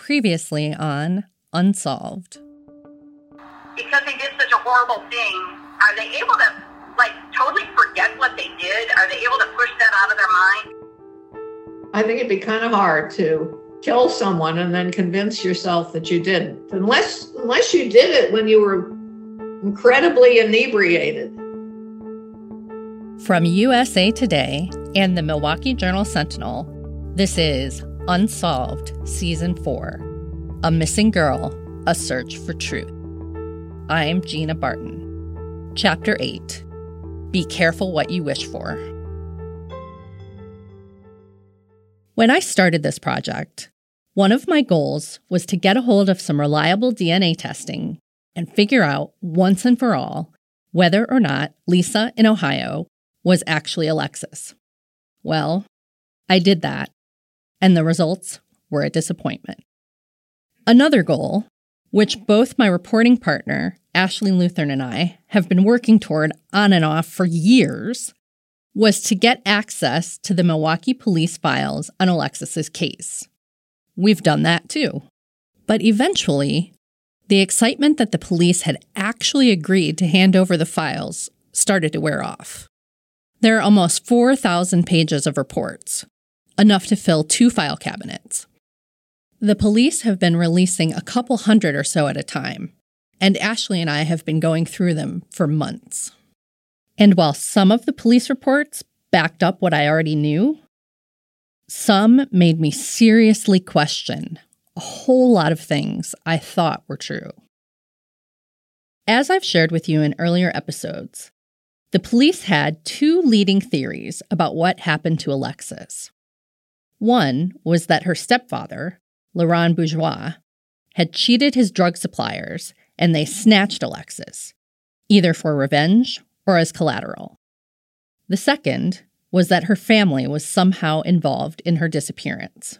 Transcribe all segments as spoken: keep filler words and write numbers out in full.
Previously on Unsolved. Because they did such a horrible thing, are they able to, like, totally forget what they did? Are they able to push that out of their mind? I think it'd be kind of hard to kill someone and then convince yourself that you didn't. Unless, unless you did it when you were incredibly inebriated. From U S A Today and the Milwaukee Journal-Sentinel, this is Unsolved Season four, A Missing Girl, A Search for Truth. I'm Gina Barton. Chapter eight, Be Careful What You Wish For. When I started this project, one of my goals was to get a hold of some reliable D N A testing and figure out once and for all whether or not Lisa in Ohio was actually Alexis. Well, I did that, and the results were a disappointment. Another goal, which both my reporting partner, Ashley Lutheran, and I have been working toward on and off for years, was to get access to the Milwaukee police files on Alexis's case. We've done that too. But eventually, the excitement that the police had actually agreed to hand over the files started to wear off. There are almost four thousand pages of reports, enough to fill two file cabinets. The police have been releasing a couple hundred or so at a time, and Ashley and I have been going through them for months. And while some of the police reports backed up what I already knew, some made me seriously question a whole lot of things I thought were true. As I've shared with you in earlier episodes, the police had two leading theories about what happened to Alexis. One was that her stepfather, Laurent Bourgeois, had cheated his drug suppliers and they snatched Alexis, either for revenge or as collateral. The second was that her family was somehow involved in her disappearance.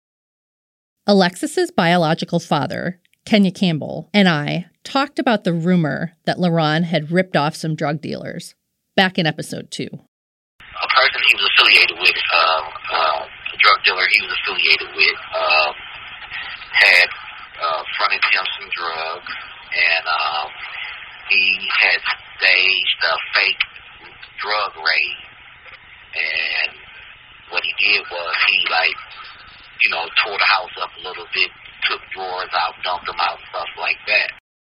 Alexis's biological father, Kenya Campbell, and I talked about the rumor that Laurent had ripped off some drug dealers back in episode two. A person he was affiliated with, um, uh, a drug dealer he was affiliated with, um, had uh, fronted him some drugs, and um, he had staged a fake drug raid. And what he did was he, like, you know, tore the house up a little bit, took drawers out, dumped them out, stuff like that.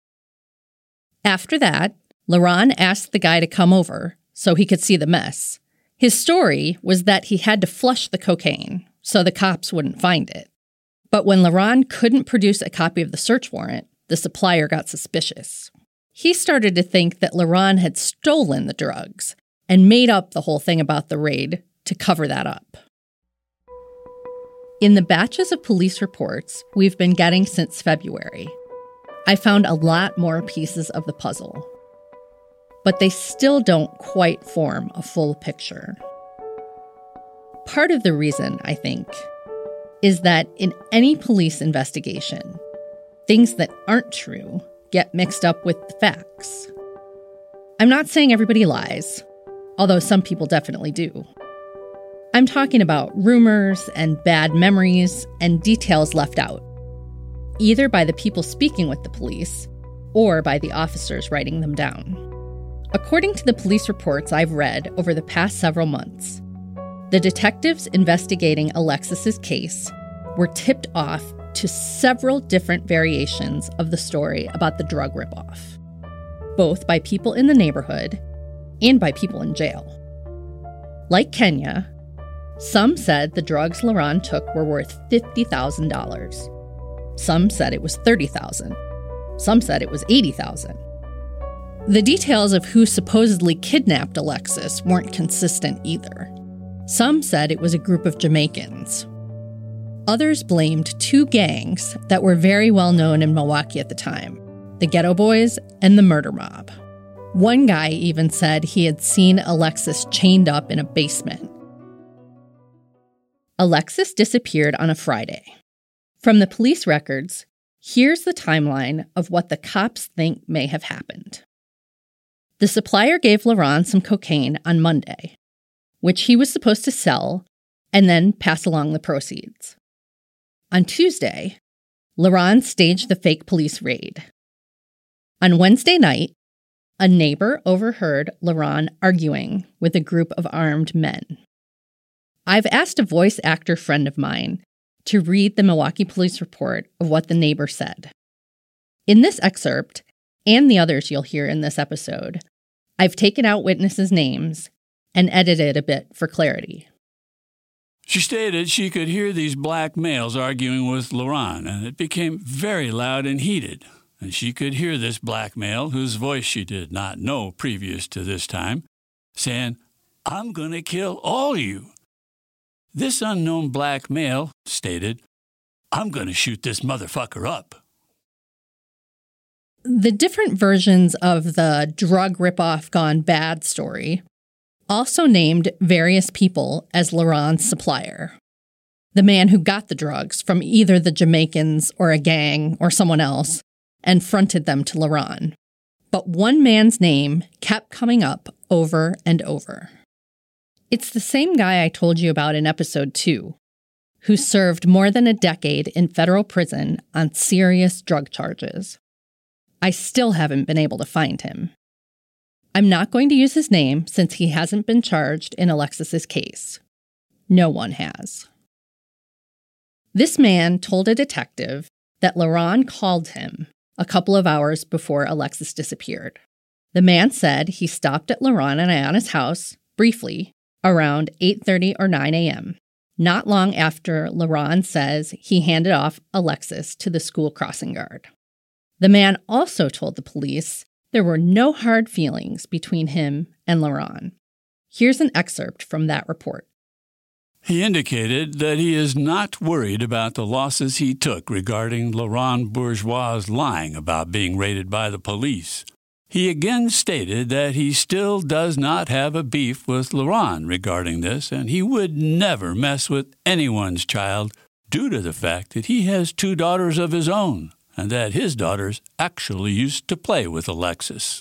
After that, Laurent asked the guy to come over so he could see the mess. His story was that he had to flush the cocaine so the cops wouldn't find it. But when Laurent couldn't produce a copy of the search warrant, the supplier got suspicious. He started to think that Laurent had stolen the drugs and made up the whole thing about the raid to cover that up. In the batches of police reports we've been getting since February, I found a lot more pieces of the puzzle. But they still don't quite form a full picture. Part of the reason, I think, is that in any police investigation, things that aren't true get mixed up with the facts. I'm not saying everybody lies, although some people definitely do. I'm talking about rumors and bad memories and details left out, either by the people speaking with the police or by the officers writing them down. According to the police reports I've read over the past several months, the detectives investigating Alexis's case were tipped off to several different variations of the story about the drug ripoff, both by people in the neighborhood and by people in jail. Like Kenya, some said the drugs Laurent took were worth fifty thousand dollars. Some said it was thirty thousand dollars. Some said it was eighty thousand dollars. The details of who supposedly kidnapped Alexis weren't consistent either. Some said it was a group of Jamaicans. Others blamed two gangs that were very well known in Milwaukee at the time, the Ghetto Boys and the Murder Mob. One guy even said he had seen Alexis chained up in a basement. Alexis disappeared on a Friday. From the police records, here's the timeline of what the cops think may have happened. The supplier gave Laurent some cocaine on Monday, which he was supposed to sell and then pass along the proceeds. On Tuesday, LaRon staged the fake police raid. On Wednesday night, a neighbor overheard LaRon arguing with a group of armed men. I've asked a voice actor friend of mine to read the Milwaukee police report of what the neighbor said. In this excerpt, and the others you'll hear in this episode, I've taken out witnesses' names and edited a bit for clarity. She stated she could hear these black males arguing with LaRon, and it became very loud and heated. And she could hear this black male, whose voice she did not know previous to this time, saying, "I'm going to kill all you." This unknown black male stated, "I'm going to shoot this motherfucker up." The different versions of the drug ripoff gone bad story also named various people as LaRon's supplier. The man who got the drugs from either the Jamaicans or a gang or someone else and fronted them to LaRon. But one man's name kept coming up over and over. It's the same guy I told you about in episode two, who served more than a decade in federal prison on serious drug charges. I still haven't been able to find him. I'm not going to use his name since he hasn't been charged in Alexis's case. No one has. This man told a detective that LaRon called him a couple of hours before Alexis disappeared. The man said he stopped at LaRon and Ayana's house, briefly, around eight thirty or nine a.m., not long after LaRon says he handed off Alexis to the school crossing guard. The man also told the police there were no hard feelings between him and LaRon. Here's an excerpt from that report. He indicated that he is not worried about the losses he took regarding LaRon Bourgeois' lying about being raided by the police. He again stated that he still does not have a beef with LaRon regarding this, and he would never mess with anyone's child due to the fact that he has two daughters of his own, and that his daughters actually used to play with Alexis.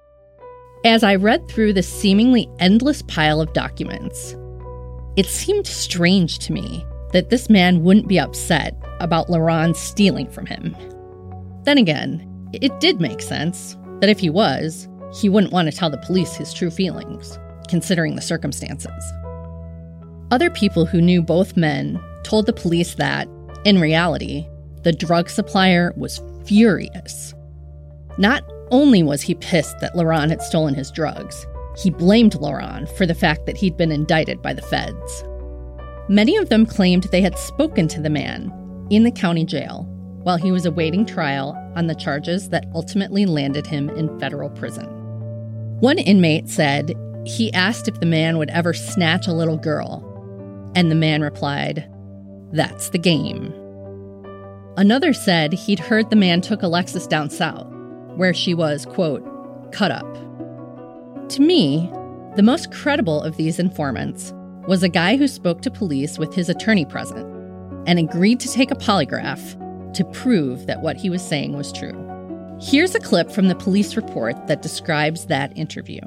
As I read through the seemingly endless pile of documents, it seemed strange to me that this man wouldn't be upset about LaRon stealing from him. Then again, it did make sense that if he was, he wouldn't want to tell the police his true feelings, considering the circumstances. Other people who knew both men told the police that, in reality, the drug supplier was furious. Not only was he pissed that LaRon had stolen his drugs, he blamed LaRon for the fact that he'd been indicted by the feds. Many of them claimed they had spoken to the man in the county jail while he was awaiting trial on the charges that ultimately landed him in federal prison. One inmate said he asked if the man would ever snatch a little girl, and the man replied, "That's the game." Another said he'd heard the man took Alexis down south, where she was, quote, cut up. To me, the most credible of these informants was a guy who spoke to police with his attorney present and agreed to take a polygraph to prove that what he was saying was true. Here's a clip from the police report that describes that interview.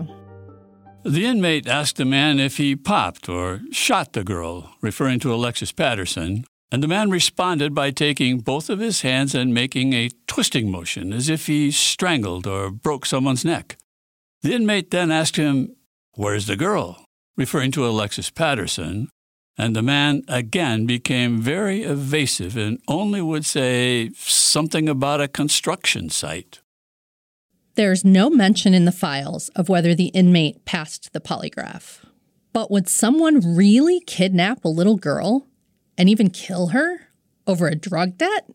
The inmate asked the man if he popped or shot the girl, referring to Alexis Patterson, and the man responded by taking both of his hands and making a twisting motion as if he strangled or broke someone's neck. The inmate then asked him, "Where's the girl?" referring to Alexis Patterson, and the man again became very evasive and only would say something about a construction site. There's no mention in the files of whether the inmate passed the polygraph. But would someone really kidnap a little girl and even kill her over a drug debt?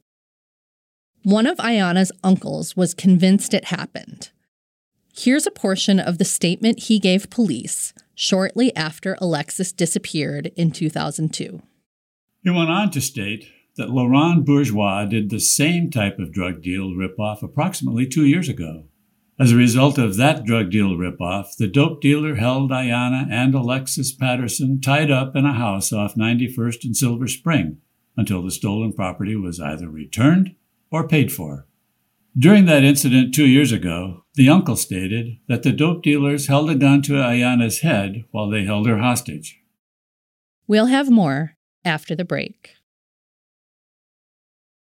One of Ayana's uncles was convinced it happened. Here's a portion of the statement he gave police shortly after Alexis disappeared in two thousand two. He went on to state that LaRon Bourgeois did the same type of drug deal ripoff approximately two years ago. As a result of that drug deal ripoff, the dope dealer held Ayana and Alexis Patterson tied up in a house off ninety-first and Silver Spring until the stolen property was either returned or paid for. During that incident two years ago, the uncle stated that the dope dealers held a gun to Ayana's head while they held her hostage. We'll have more after the break.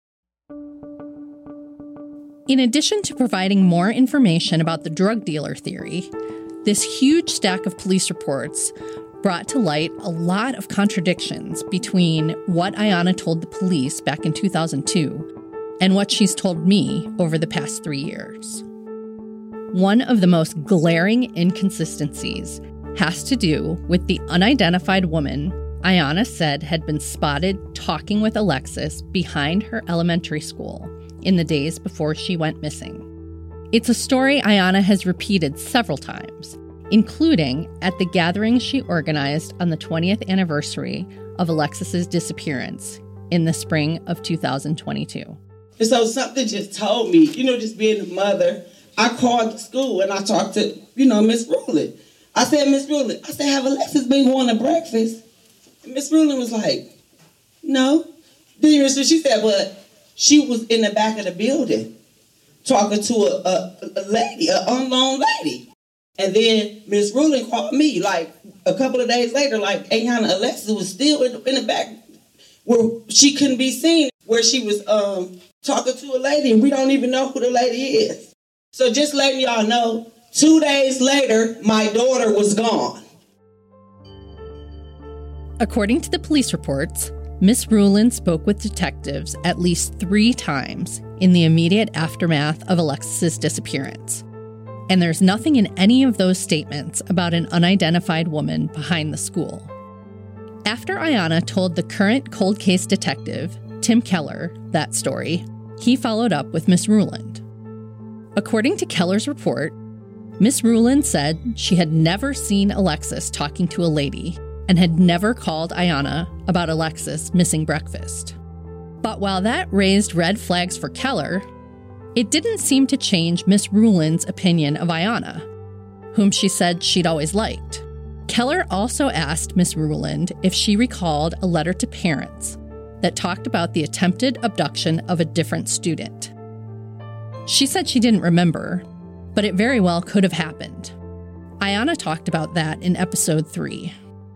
In addition to providing more information about the drug dealer theory, this huge stack of police reports brought to light a lot of contradictions between what Ayanna told the police back in two thousand two and what she's told me over the past three years. One of the most glaring inconsistencies has to do with the unidentified woman Ayanna said had been spotted talking with Alexis behind her elementary school in the days before she went missing. It's a story Ayanna has repeated several times, including at the gathering she organized on the twentieth anniversary of Alexis's disappearance in the spring of two thousand twenty-two. And so something just told me, you know, just being a mother, I called the school and I talked to, you know, Miss Rulin. I said, Miss Rulin, I said, have Alexis been going to breakfast? And Miss Rulin was like, no. Then she said, but she was in the back of the building talking to a, a, a lady, an unknown lady. And then Miss Rulin called me like a couple of days later, like, Ayanna, Alexis was still in, in the back where she couldn't be seen, where she was um, talking to a lady, and we don't even know who the lady is. So just letting y'all know, two days later, my daughter was gone. According to the police reports, Miss Rulin spoke with detectives at least three times in the immediate aftermath of Alexis's disappearance. And there's nothing in any of those statements about an unidentified woman behind the school. After Ayanna told the current cold case detective, Tim Keller, that story, he followed up with Miss Rulin. According to Keller's report, Miss Rulin said she had never seen Alexis talking to a lady and had never called Ayanna about Alexis missing breakfast. But while that raised red flags for Keller, it didn't seem to change Miss Rulin's opinion of Ayanna, whom she said she'd always liked. Keller also asked Miss Rulin if she recalled a letter to parents that talked about the attempted abduction of a different student. She said she didn't remember, but it very well could have happened. Ayanna talked about that in episode three.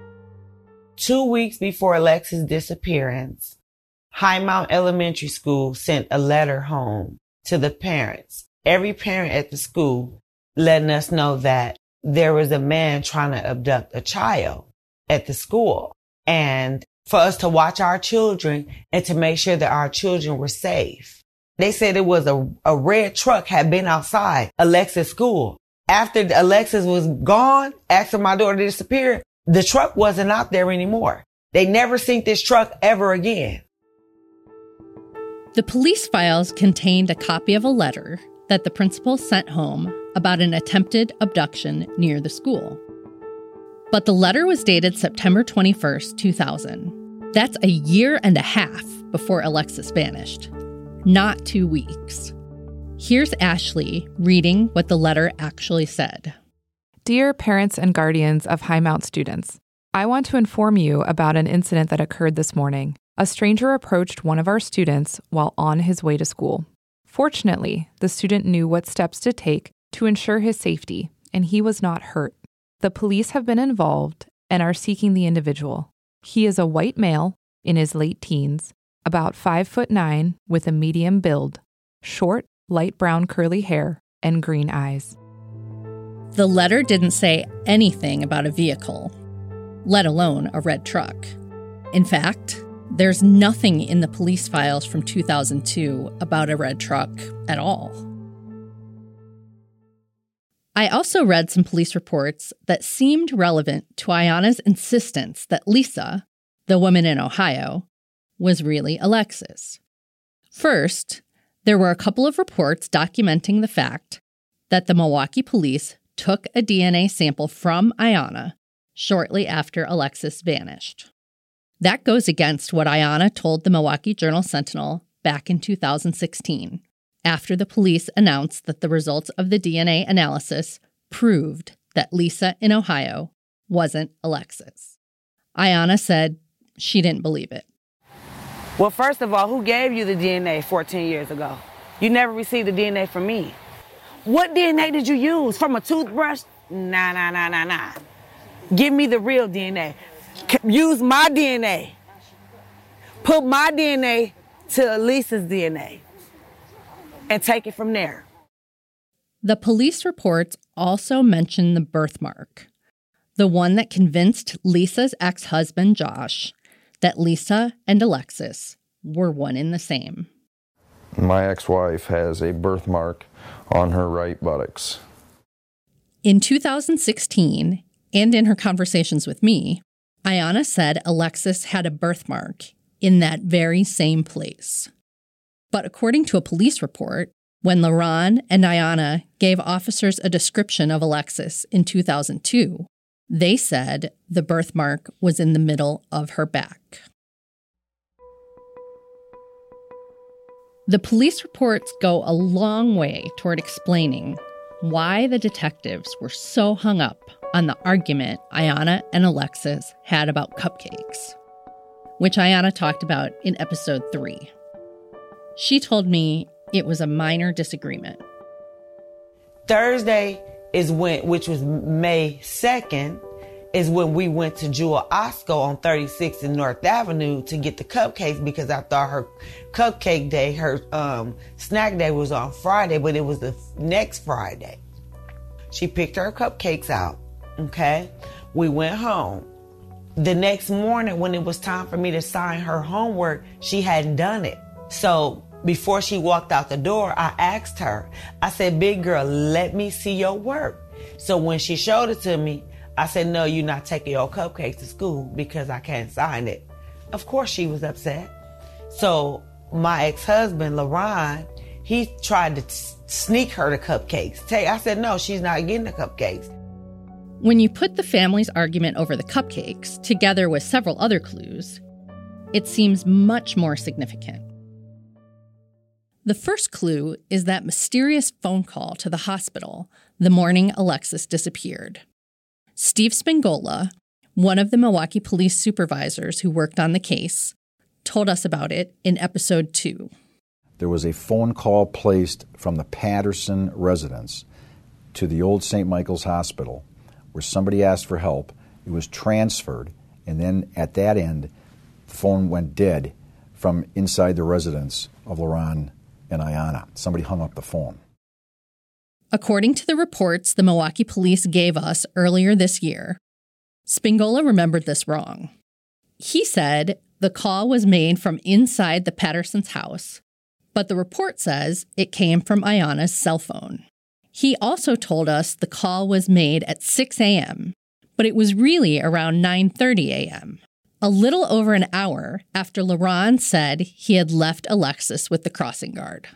Two weeks before Alexis' disappearance, Highmount Elementary School sent a letter home to the parents, every parent at the school, letting us know that there was a man trying to abduct a child at the school, and for us to watch our children and to make sure that our children were safe. They said it was a, a red truck had been outside Alexis' school. After Alexis was gone, after my daughter disappeared, the truck wasn't out there anymore. They never seen this truck ever again. The police files contained a copy of a letter that the principal sent home about an attempted abduction near the school. But the letter was dated September twenty-first, two thousand. That's a year and a half before Alexis vanished, not two weeks. Here's Ashley reading what the letter actually said. Dear parents and guardians of Highmount students, I want to inform you about an incident that occurred this morning. A stranger approached one of our students while on his way to school. Fortunately, the student knew what steps to take to ensure his safety, and he was not hurt. The police have been involved and are seeking the individual. He is a white male in his late teens, about five foot nine with a medium build, short, light brown curly hair, and green eyes. The letter didn't say anything about a vehicle, let alone a red truck. In fact, there's nothing in the police files from two thousand two about a red truck at all. I also read some police reports that seemed relevant to Ayanna's insistence that Lisa, the woman in Ohio, was really Alexis. First, there were a couple of reports documenting the fact that the Milwaukee police took a D N A sample from Ayanna shortly after Alexis vanished. That goes against what Ayanna told the Milwaukee Journal-Sentinel back in two thousand sixteen, after the police announced that the results of the D N A analysis proved that Lisa in Ohio wasn't Alexis. Ayanna said she didn't believe it. Well, first of all, who gave you the D N A fourteen years ago? You never received the D N A from me. What D N A did you use? From a toothbrush? Nah, nah, nah, nah, nah. Give me the real D N A. Use my D N A. Put my D N A to Lisa's D N A. and take it from there. The police reports also mention the birthmark, the one that convinced Lisa's ex-husband, Josh, that Lisa and Alexis were one and the same. My ex-wife has a birthmark on her right buttocks. In two thousand sixteen, and in her conversations with me, Ayanna said Alexis had a birthmark in that very same place. But according to a police report, when LaRon and Ayanna gave officers a description of Alexis in two thousand two, they said the birthmark was in the middle of her back. The police reports go a long way toward explaining why the detectives were so hung up on the argument Ayanna and Alexis had about cupcakes, which Ayanna talked about in episode three. She told me it was a minor disagreement. Thursday is when, which was May second, is when we went to Jewel Osco on thirty-sixth and North Avenue to get the cupcakes, because I thought her cupcake day, her um, snack day was on Friday, but it was the next Friday. She picked her cupcakes out, okay? We went home. The next morning, when it was time for me to sign her homework, she hadn't done it. So before she walked out the door, I asked her, I said, big girl, let me see your work. So when she showed it to me, I said, no, you're not taking your cupcakes to school because I can't sign it. Of course she was upset. So my ex-husband, LaRon, he tried to t- sneak her the cupcakes. I said, no, she's not getting the cupcakes. When you put the family's argument over the cupcakes together with several other clues, it seems much more significant. The first clue is that mysterious phone call to the hospital the morning Alexis disappeared. Steve Spingola, one of the Milwaukee police supervisors who worked on the case, told us about it in episode two. There was a phone call placed from the Patterson residence to the old Saint Michael's Hospital where somebody asked for help. It was transferred, and then at that end, the phone went dead from inside the residence of LaRon and Ayanna. Somebody hung up the phone. According to the reports the Milwaukee police gave us earlier this year, Spingola remembered this wrong. He said the call was made from inside the Pattersons' house, but the report says it came from Ayanna's cell phone. He also told us the call was made at six a.m., but it was really around nine thirty a.m., a little over an hour after LaRon said he had left Alexis with the crossing guard.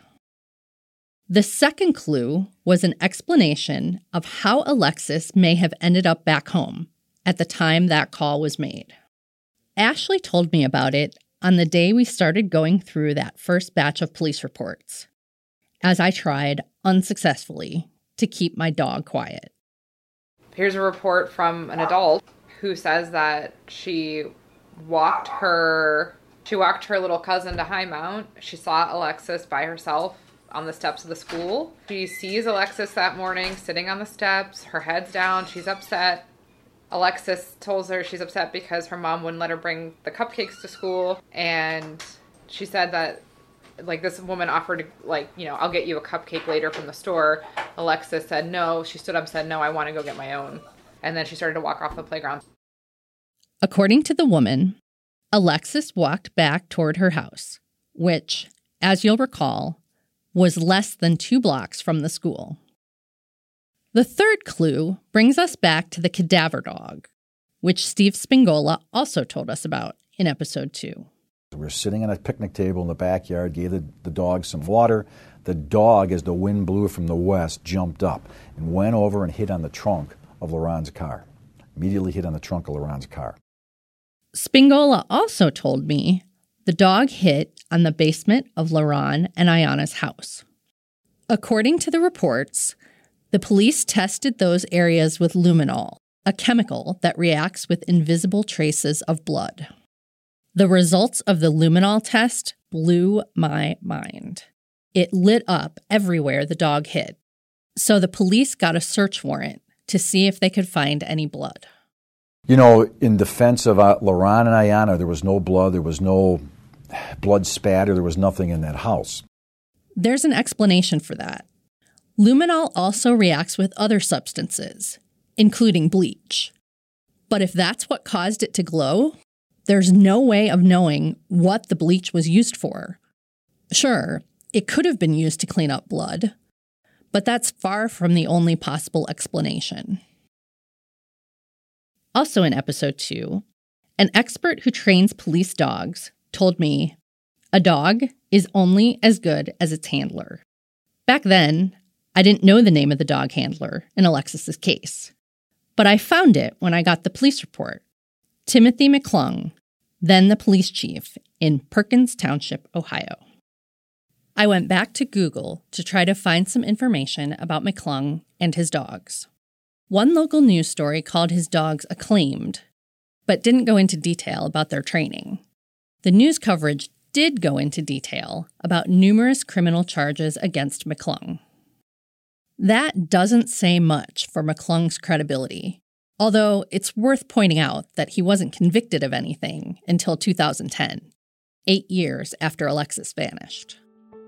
The second clue was an explanation of how Alexis may have ended up back home at the time that call was made. Ashley told me about it on the day we started going through that first batch of police reports, as I tried unsuccessfully to keep my dog quiet. Here's a report from an adult who says that she walked her she walked her little cousin to High Mount. She saw Alexis by herself on the steps of the school. She sees Alexis that morning sitting on the steps, her head's down, she's upset. Alexis tells her she's upset because her mom wouldn't let her bring the cupcakes to school, and she said that like this woman offered to, like, you know, I'll get you a cupcake later from the store. Alexis said no. She stood up and said, no, I want to go get my own. And then she started to walk off the playground. According to the woman, Alexis walked back toward her house, which, as you'll recall, was less than two blocks from the school. The third clue brings us back to the cadaver dog, which Steve Spingola also told us about in episode two. We were sitting on a picnic table in the backyard, gave the, the dog some water. The dog, as the wind blew from the west, jumped up and went over and hit on the trunk of LaRon's car. Immediately hit on the trunk of LaRon's car. Spingola also told me the dog hit on the basement of LaRon and Ayanna's house. According to the reports, the police tested those areas with luminol, a chemical that reacts with invisible traces of blood. The results of the luminol test blew my mind. It lit up everywhere the dog hit, so the police got a search warrant to see if they could find any blood. You know, in defense of uh, LaRon and Ayanna, there was no blood, there was no blood spatter, there was nothing in that house. There's an explanation for that. Luminol also reacts with other substances, including bleach. But if that's what caused it to glow, there's no way of knowing what the bleach was used for. Sure, it could have been used to clean up blood, but that's far from the only possible explanation. Also in episode two, an expert who trains police dogs told me, a dog is only as good as its handler. Back then, I didn't know the name of the dog handler in Alexis's case, but I found it when I got the police report. Timothy McClung, then the police chief in Perkins Township, Ohio. I went back to Google to try to find some information about McClung and his dogs. One local news story called his dogs acclaimed, but didn't go into detail about their training. The news coverage did go into detail about numerous criminal charges against McClung. That doesn't say much for McClung's credibility, although it's worth pointing out that he wasn't convicted of anything until two thousand ten, eight years after Alexis vanished.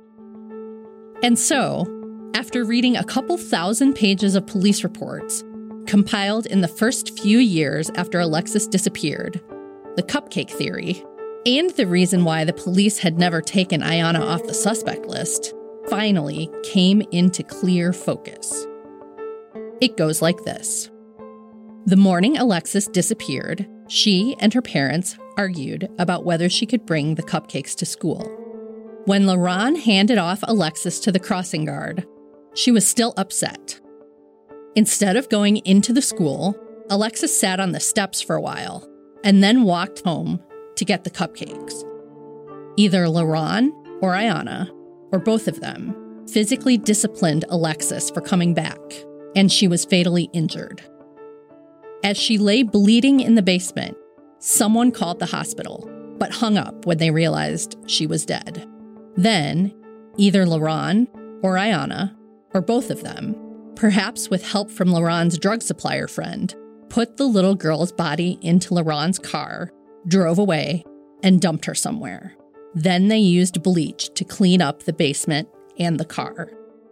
And so, after reading a couple thousand pages of police reports compiled in the first few years after Alexis disappeared, the cupcake theory, and the reason why the police had never taken Ayanna off the suspect list, finally came into clear focus. It goes like this. The morning Alexis disappeared, she and her parents argued about whether she could bring the cupcakes to school. When LaRon handed off Alexis to the crossing guard, she was still upset. Instead of going into the school, Alexis sat on the steps for a while and then walked home to get the cupcakes. Either LaRon or Ayanna, or both of them, physically disciplined Alexis for coming back, and she was fatally injured. As she lay bleeding in the basement, someone called the hospital, but hung up when they realized she was dead. Then, either LaRon or Ayanna, or both of them, perhaps with help from LaRon's drug supplier friend, put the little girl's body into LaRon's car, drove away, and dumped her somewhere. Then they used bleach to clean up the basement and the car.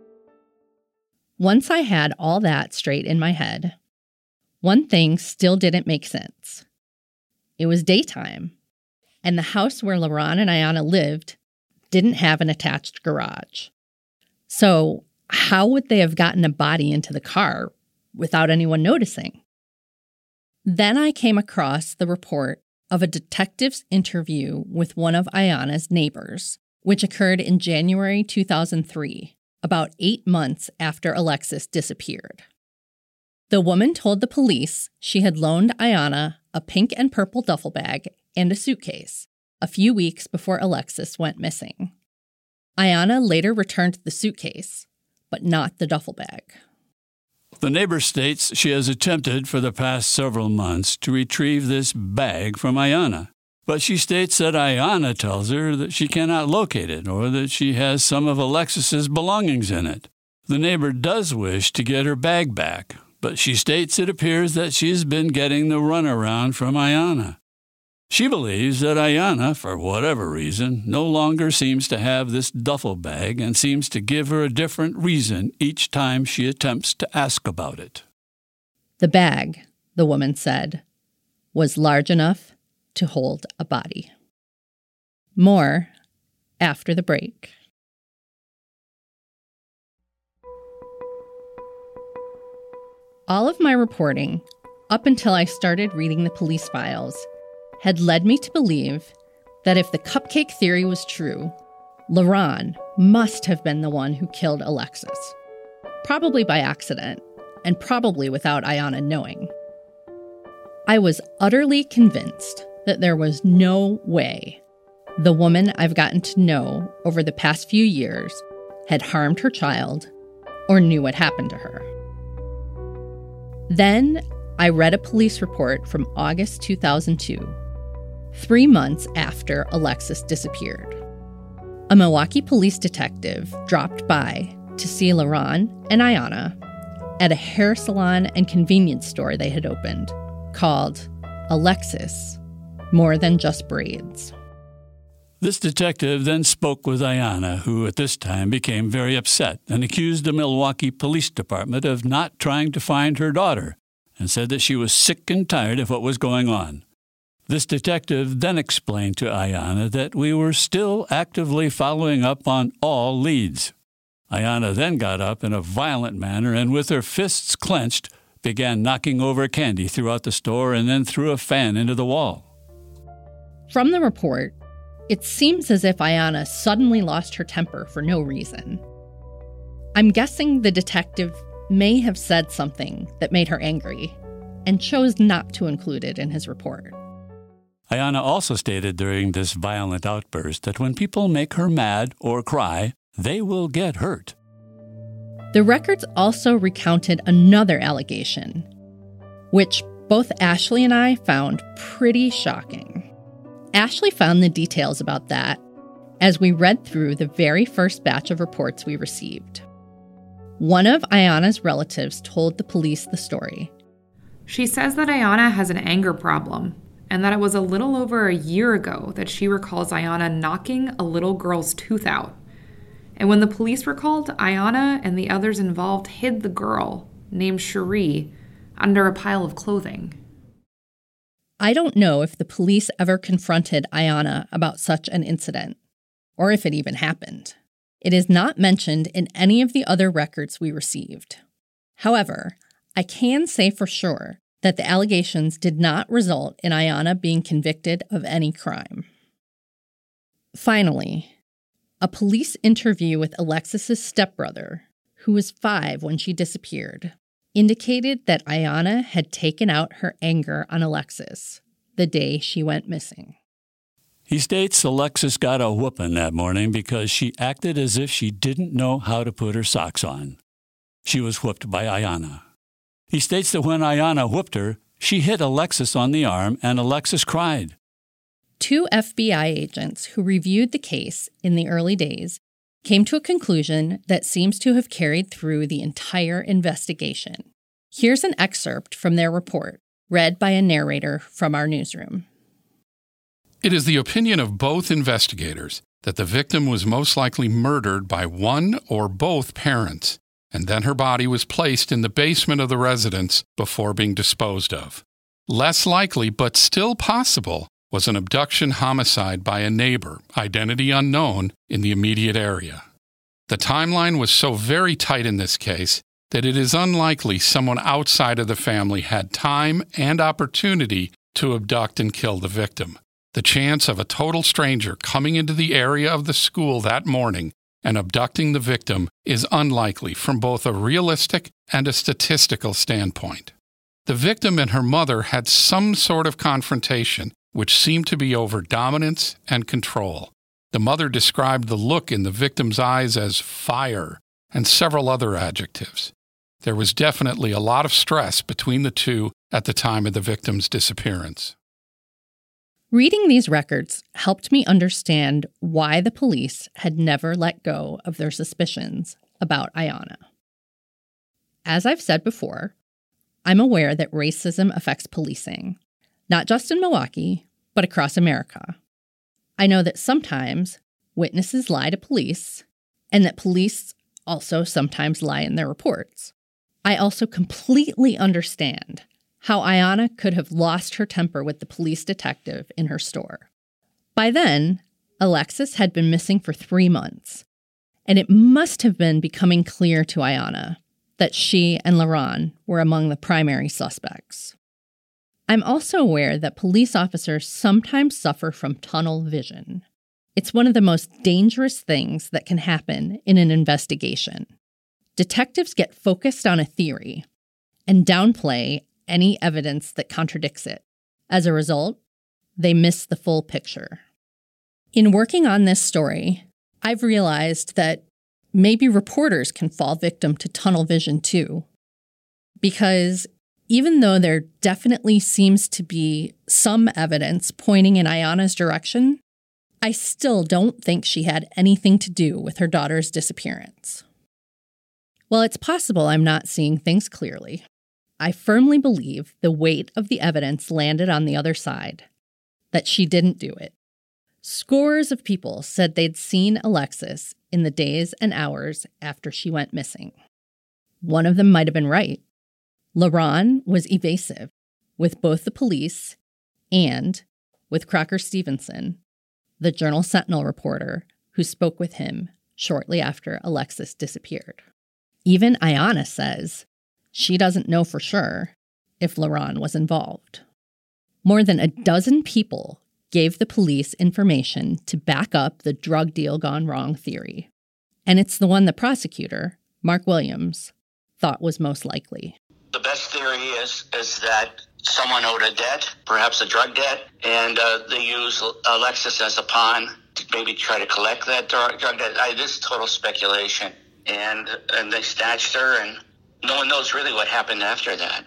Once I had all that straight in my head, one thing still didn't make sense. It was daytime, and the house where LaRon and Ayanna lived didn't have an attached garage. So how would they have gotten a body into the car without anyone noticing? Then I came across the report of a detective's interview with one of Ayanna's neighbors, which occurred in January two thousand three, about eight months after Alexis disappeared. The woman told the police she had loaned Ayanna a pink and purple duffel bag and a suitcase a few weeks before Alexis went missing. Ayanna later returned the suitcase, but not the duffel bag. The neighbor states she has attempted for the past several months to retrieve this bag from Ayanna, but she states that Ayanna tells her that she cannot locate it or that she has some of Alexis's belongings in it. The neighbor does wish to get her bag back, but she states it appears that she's been getting the runaround from Ayanna. She believes that Ayanna, for whatever reason, no longer seems to have this duffel bag and seems to give her a different reason each time she attempts to ask about it. The bag, the woman said, was large enough to hold a body. More after the break. All of my reporting, up until I started reading the police files, had led me to believe that if the cupcake theory was true, LaRon must have been the one who killed Alexis. Probably by accident, and probably without Ayanna knowing. I was utterly convinced that there was no way the woman I've gotten to know over the past few years had harmed her child or knew what happened to her. Then I read a police report from August two thousand two. Three months after Alexis disappeared. A Milwaukee police detective dropped by to see LaRon and Ayanna at a hair salon and convenience store they had opened called Alexis More Than Just Braids. This detective then spoke with Ayanna, who at this time became very upset and accused the Milwaukee Police Department of not trying to find her daughter and said that she was sick and tired of what was going on. This detective then explained to Ayanna that we were still actively following up on all leads. Ayanna then got up in a violent manner and with her fists clenched began knocking over candy throughout the store and then threw a fan into the wall. From the report, it seems as if Ayanna suddenly lost her temper for no reason. I'm guessing the detective may have said something that made her angry and chose not to include it in his report. Ayanna also stated during this violent outburst that when people make her mad or cry, they will get hurt. The records also recounted another allegation, which both Ashley and I found pretty shocking. Ashley found the details about that as we read through the very first batch of reports we received. One of Ayanna's relatives told the police the story. She says that Ayanna has an anger problem and that it was a little over a year ago that she recalls Ayanna knocking a little girl's tooth out. And when the police were called, Ayanna and the others involved hid the girl, named Cherie, under a pile of clothing. I don't know if the police ever confronted Ayanna about such an incident, or if it even happened. It is not mentioned in any of the other records we received. However, I can say for sure that the allegations did not result in Ayanna being convicted of any crime. Finally, a police interview with Alexis's stepbrother, who was five when she disappeared, indicated that Ayanna had taken out her anger on Alexis the day she went missing. He states Alexis got a whooping that morning because she acted as if she didn't know how to put her socks on. She was whooped by Ayanna. He states that when Ayanna whooped her, she hit Alexis on the arm and Alexis cried. Two F B I agents who reviewed the case in the early days came to a conclusion that seems to have carried through the entire investigation. Here's an excerpt from their report, read by a narrator from our newsroom. It is the opinion of both investigators that the victim was most likely murdered by one or both parents, and then her body was placed in the basement of the residence before being disposed of. Less likely, but still possible, was an abduction homicide by a neighbor, identity unknown, in the immediate area. The timeline was so very tight in this case that it is unlikely someone outside of the family had time and opportunity to abduct and kill the victim. The chance of a total stranger coming into the area of the school that morning and abducting the victim is unlikely from both a realistic and a statistical standpoint. The victim and her mother had some sort of confrontation, which seemed to be over dominance and control. The mother described the look in the victim's eyes as fire and several other adjectives. There was definitely a lot of stress between the two at the time of the victim's disappearance. Reading these records helped me understand why the police had never let go of their suspicions about Ayanna. As I've said before, I'm aware that racism affects policing, not just in Milwaukee, but across America. I know that sometimes witnesses lie to police, and that police also sometimes lie in their reports. I also completely understand how Ayanna could have lost her temper with the police detective in her store. By then, Alexis had been missing for three months, and it must have been becoming clear to Ayanna that she and LaRon were among the primary suspects. I'm also aware that police officers sometimes suffer from tunnel vision. It's one of the most dangerous things that can happen in an investigation. Detectives get focused on a theory and downplay any evidence that contradicts it. As a result, they miss the full picture. In working on this story, I've realized that maybe reporters can fall victim to tunnel vision too. Because even though there definitely seems to be some evidence pointing in Ayanna's direction, I still don't think she had anything to do with her daughter's disappearance. While it's possible I'm not seeing things clearly, I firmly believe the weight of the evidence landed on the other side, that she didn't do it. Scores of people said they'd seen Alexis in the days and hours after she went missing. One of them might have been right. LaRon was evasive with both the police and with Crocker Stevenson, the Journal Sentinel reporter who spoke with him shortly after Alexis disappeared. Even Ayanna says she doesn't know for sure if LaRon was involved. More than a dozen people gave the police information to back up the drug deal gone wrong theory. And it's the one the prosecutor, Mark Williams, thought was most likely. The best theory is is that someone owed a debt, perhaps a drug debt, and uh, they use Alexis as a pawn to maybe try to collect that drug debt. I, this is total speculation. And, and they snatched her, and no one knows really what happened after that.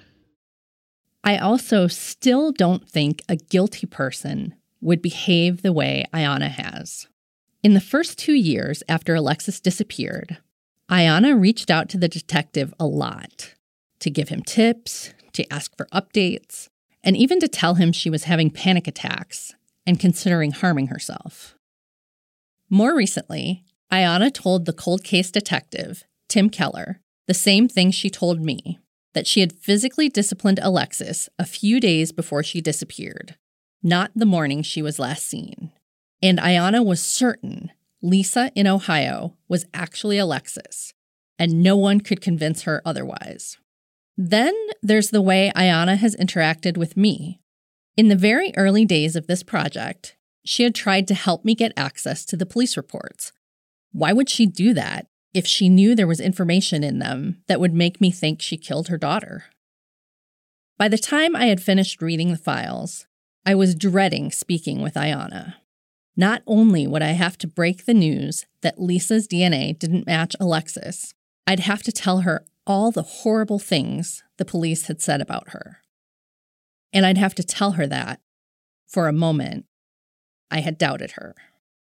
I also still don't think a guilty person would behave the way Ayanna has. In the first two years after Alexis disappeared, Ayanna reached out to the detective a lot to give him tips, to ask for updates, and even to tell him she was having panic attacks and considering harming herself. More recently, Ayanna told the cold case detective, Tim Keller, the same thing she told me, that she had physically disciplined Alexis a few days before she disappeared, not the morning she was last seen. And Ayanna was certain Lisa in Ohio was actually Alexis, and no one could convince her otherwise. Then there's the way Ayanna has interacted with me. In the very early days of this project, she had tried to help me get access to the police reports. Why would she do that if she knew there was information in them that would make me think she killed her daughter? By the time I had finished reading the files, I was dreading speaking with Ayanna. Not only would I have to break the news that Lisa's D N A didn't match Alexis, I'd have to tell her all the horrible things the police had said about her. And I'd have to tell her that, for a moment, I had doubted her.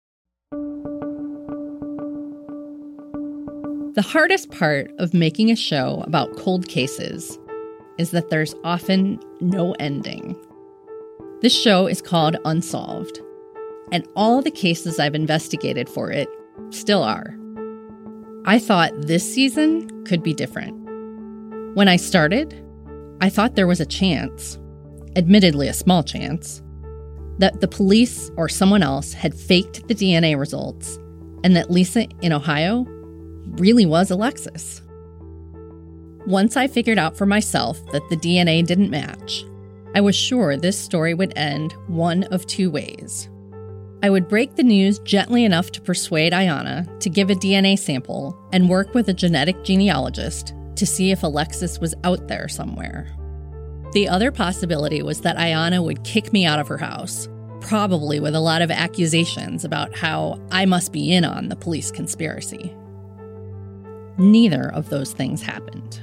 The hardest part of making a show about cold cases is that there's often no ending. This show is called Unsolved, and all the cases I've investigated for it still are. I thought this season could be different. When I started, I thought there was a chance, admittedly a small chance, that the police or someone else had faked the D N A results and that Lisa in Ohio really was Alexis. Once I figured out for myself that the D N A didn't match, I was sure this story would end one of two ways. I would break the news gently enough to persuade Ayanna to give a D N A sample and work with a genetic genealogist to see if Alexis was out there somewhere. The other possibility was that Ayanna would kick me out of her house, probably with a lot of accusations about how I must be in on the police conspiracy. Neither of those things happened.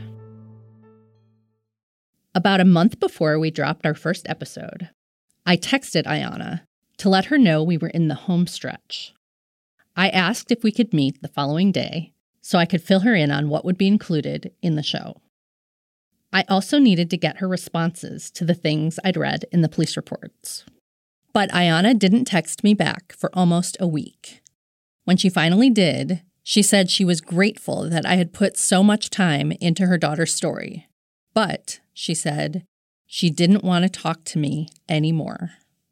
About a month before we dropped our first episode, I texted Ayanna to let her know we were in the home stretch. I asked if we could meet the following day so I could fill her in on what would be included in the show. I also needed to get her responses to the things I'd read in the police reports. But Ayanna didn't text me back for almost a week. When she finally did, she said she was grateful that I had put so much time into her daughter's story. But, she said, she didn't want to talk to me anymore.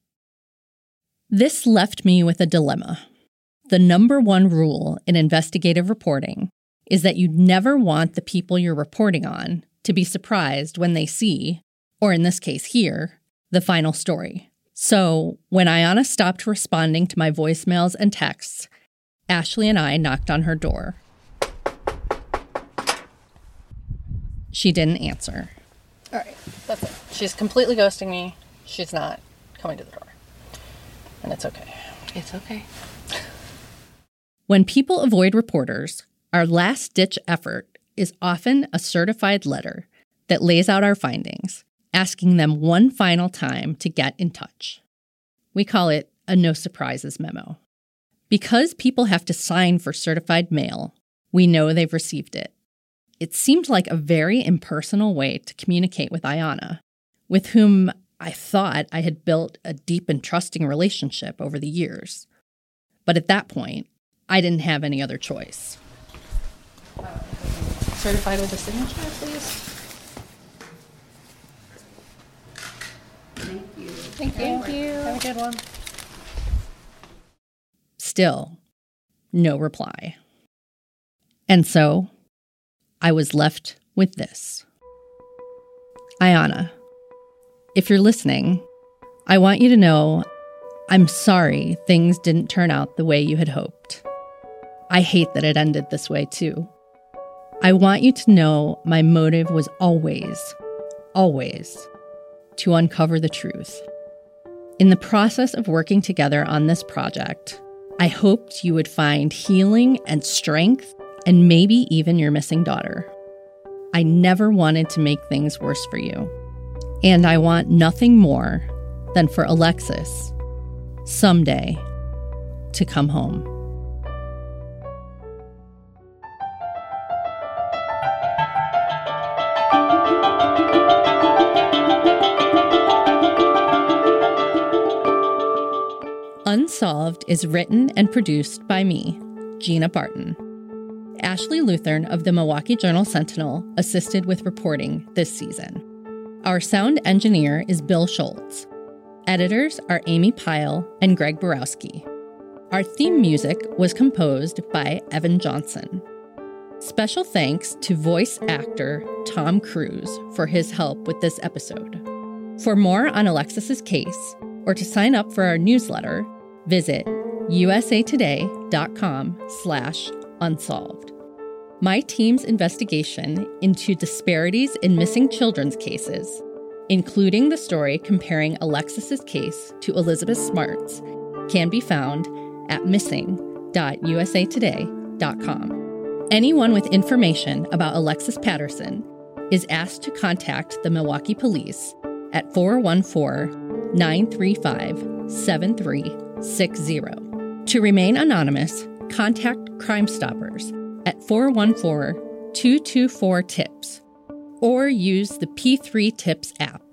This left me with a dilemma. The number one rule in investigative reporting is that you never want the people you're reporting on to be surprised when they see, or in this case here, the final story. So when Ayanna stopped responding to my voicemails and texts, Ashley and I knocked on her door. She didn't answer. All right, that's it. She's completely ghosting me. She's not coming to the door. And it's okay. It's okay. When people avoid reporters, our last-ditch effort is often a certified letter that lays out our findings, asking them one final time to get in touch. We call it a no surprises memo. Because people have to sign for certified mail, we know they've received it. It seemed like a very impersonal way to communicate with Ayanna, with whom I thought I had built a deep and trusting relationship over the years. But at that point, I didn't have any other choice. Certified with a signature, please. Thank you. Thank you. Thank you. Have a good one. Still, no reply. And so, I was left with this. Ayana, if you're listening, I want you to know I'm sorry things didn't turn out the way you had hoped. I hate that it ended this way too. I want you to know my motive was always, always to uncover the truth. In the process of working together on this project, I hoped you would find healing and strength and maybe even your missing daughter. I never wanted to make things worse for you. And I want nothing more than for Alexis, someday, to come home. Unsolved is written and produced by me, Gina Barton. Ashley Luthern of the Milwaukee Journal-Sentinel assisted with reporting this season. Our sound engineer is Bill Schultz. Editors are Amy Pyle and Greg Borowski. Our theme music was composed by Evan Johnson. Special thanks to voice actor Tom Cruise for his help with this episode. For more on Alexis's case, or to sign up for our newsletter, visit usatoday.com slash unsolved. My team's investigation into disparities in missing children's cases, including the story comparing Alexis's case to Elizabeth Smart's, can be found at missing dot u s a today dot com. Anyone with information about Alexis Patterson is asked to contact the Milwaukee Police at four one four, nine three five, seven three six zero. To remain anonymous, contact Crime Stoppers at four one four, two two four, TIPS or use the P three Tips app.